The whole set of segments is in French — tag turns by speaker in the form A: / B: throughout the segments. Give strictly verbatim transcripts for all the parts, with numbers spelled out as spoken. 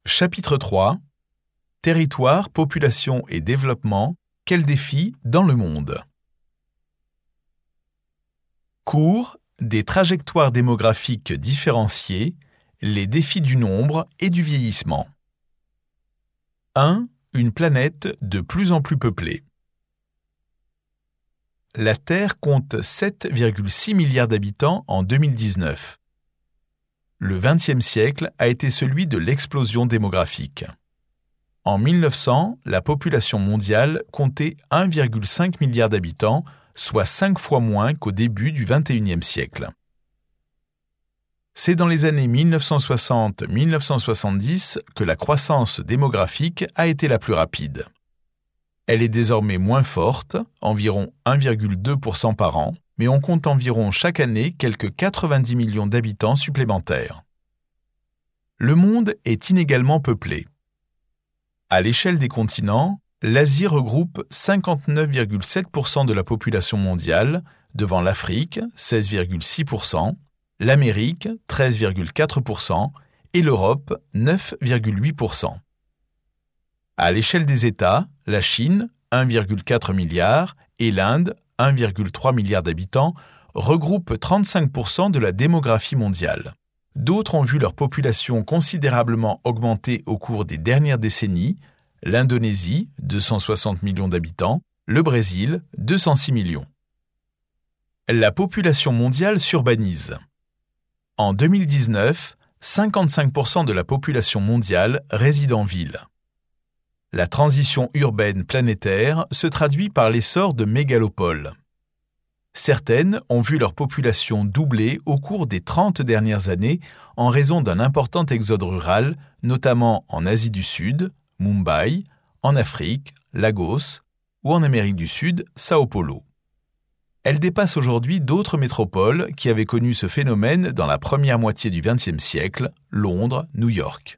A: Chapitre trois. Territoire, population et développement, quels défis dans le monde? Cours des trajectoires démographiques différenciées, les défis du nombre et du vieillissement. un. Une planète de plus en plus peuplée. La Terre compte sept virgule six milliards d'habitants en deux mille dix-neuf. Le vingtième siècle a été celui de l'explosion démographique. En mille neuf cents, la population mondiale comptait un virgule cinq milliard d'habitants, soit cinq fois moins qu'au début du vingt et unième siècle. C'est dans les années mille neuf cent soixante à mille neuf cent soixante-dix que la croissance démographique a été la plus rapide. Elle est désormais moins forte, environ un virgule deux pour cent par an, mais on compte environ chaque année quelques quatre-vingt-dix millions d'habitants supplémentaires. Le monde est inégalement peuplé. À l'échelle des continents, l'Asie regroupe cinquante-neuf virgule sept pour cent de la population mondiale, devant l'Afrique, seize virgule six pour cent, l'Amérique, treize virgule quatre pour cent, et l'Europe, neuf virgule huit pour cent. À l'échelle des États, la Chine, un virgule quatre milliard, et l'Inde, un virgule trois milliard d'habitants, regroupent trente-cinq pour cent de la démographie mondiale. D'autres ont vu leur population considérablement augmenter au cours des dernières décennies, l'Indonésie, deux cent soixante millions d'habitants, le Brésil, deux cent six millions. La population mondiale s'urbanise. En deux mille dix-neuf, cinquante-cinq pour cent de la population mondiale réside en ville. La transition urbaine planétaire se traduit par l'essor de mégalopoles. Certaines ont vu leur population doubler au cours des trente dernières années en raison d'un important exode rural, notamment en Asie du Sud, Mumbai, en Afrique, Lagos, ou en Amérique du Sud, Sao Paulo. Elle dépasse aujourd'hui d'autres métropoles qui avaient connu ce phénomène dans la première moitié du vingtième siècle, Londres, New York.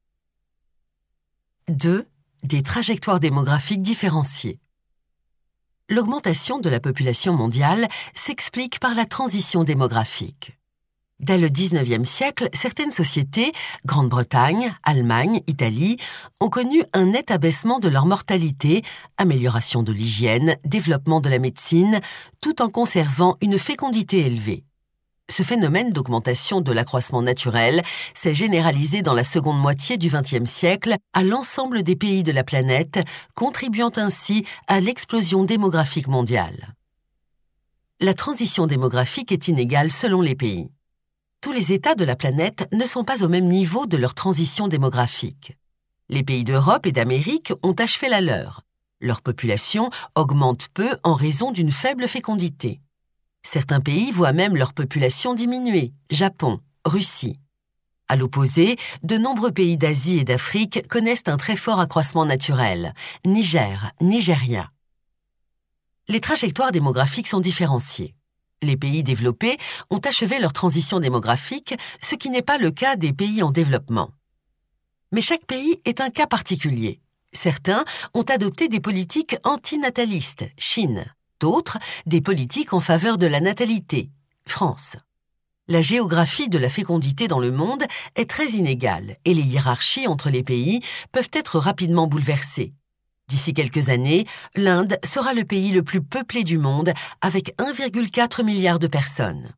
B: deux. Des trajectoires démographiques différenciées. L'augmentation de la population mondiale s'explique par la transition démographique. Dès le dix-neuvième siècle, certaines sociétés, Grande-Bretagne, Allemagne, Italie, ont connu un net abaissement de leur mortalité, amélioration de l'hygiène, développement de la médecine, tout en conservant une fécondité élevée. Ce phénomène d'augmentation de l'accroissement naturel s'est généralisé dans la seconde moitié du vingtième siècle à l'ensemble des pays de la planète, contribuant ainsi à l'explosion démographique mondiale. La transition démographique est inégale selon les pays. Tous les États de la planète ne sont pas au même niveau de leur transition démographique. Les pays d'Europe et d'Amérique ont achevé la leur. Leur population augmente peu en raison d'une faible fécondité. Certains pays voient même leur population diminuer, Japon, Russie. À l'opposé, de nombreux pays d'Asie et d'Afrique connaissent un très fort accroissement naturel, Niger, Nigeria. Les trajectoires démographiques sont différenciées. Les pays développés ont achevé leur transition démographique, ce qui n'est pas le cas des pays en développement. Mais chaque pays est un cas particulier. Certains ont adopté des politiques antinatalistes, Chine. D'autres, des politiques en faveur de la natalité, France. La géographie de la fécondité dans le monde est très inégale et les hiérarchies entre les pays peuvent être rapidement bouleversées. D'ici quelques années, l'Inde sera le pays le plus peuplé du monde avec un virgule quatre milliard de personnes.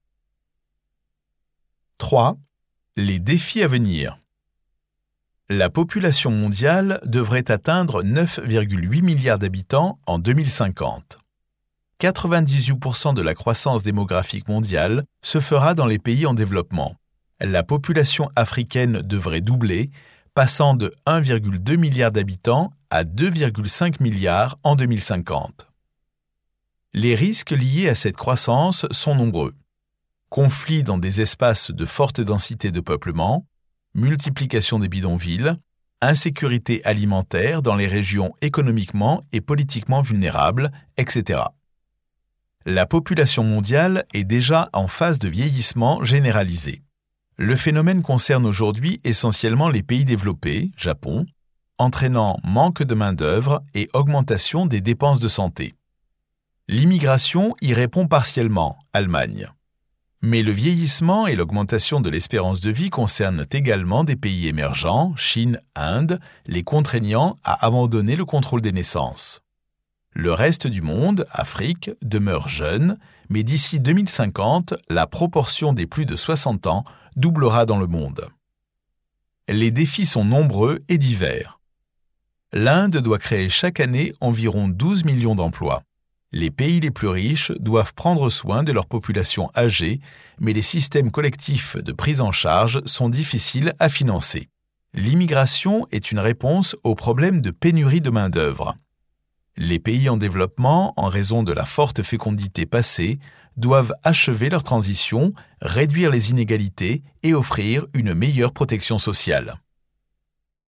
A: trois. Les défis à venir. La population mondiale devrait atteindre neuf virgule huit milliards d'habitants en deux mille cinquante. quatre-vingt-dix-huit pour cent de la croissance démographique mondiale se fera dans les pays en développement. La population africaine devrait doubler, passant de un virgule deux milliard d'habitants à deux virgule cinq milliards en deux mille cinquante. Les risques liés à cette croissance sont nombreux. Conflits dans des espaces de forte densité de peuplement, multiplication des bidonvilles, insécurité alimentaire dans les régions économiquement et politiquement vulnérables, et cetera. La population mondiale est déjà en phase de vieillissement généralisé. Le phénomène concerne aujourd'hui essentiellement les pays développés, Japon, entraînant manque de main-d'œuvre et augmentation des dépenses de santé. L'immigration y répond partiellement, Allemagne. Mais le vieillissement et l'augmentation de l'espérance de vie concernent également des pays émergents, Chine, Inde, les contraignant à abandonner le contrôle des naissances. Le reste du monde, Afrique, demeure jeune, mais d'ici deux mille cinquante, la proportion des plus de soixante ans doublera dans le monde. Les défis sont nombreux et divers. L'Inde doit créer chaque année environ douze millions d'emplois. Les pays les plus riches doivent prendre soin de leur population âgée, mais les systèmes collectifs de prise en charge sont difficiles à financer. L'immigration est une réponse au problème de pénurie de main-d'œuvre. Les pays en développement, en raison de la forte fécondité passée, doivent achever leur transition, réduire les inégalités et offrir une meilleure protection sociale.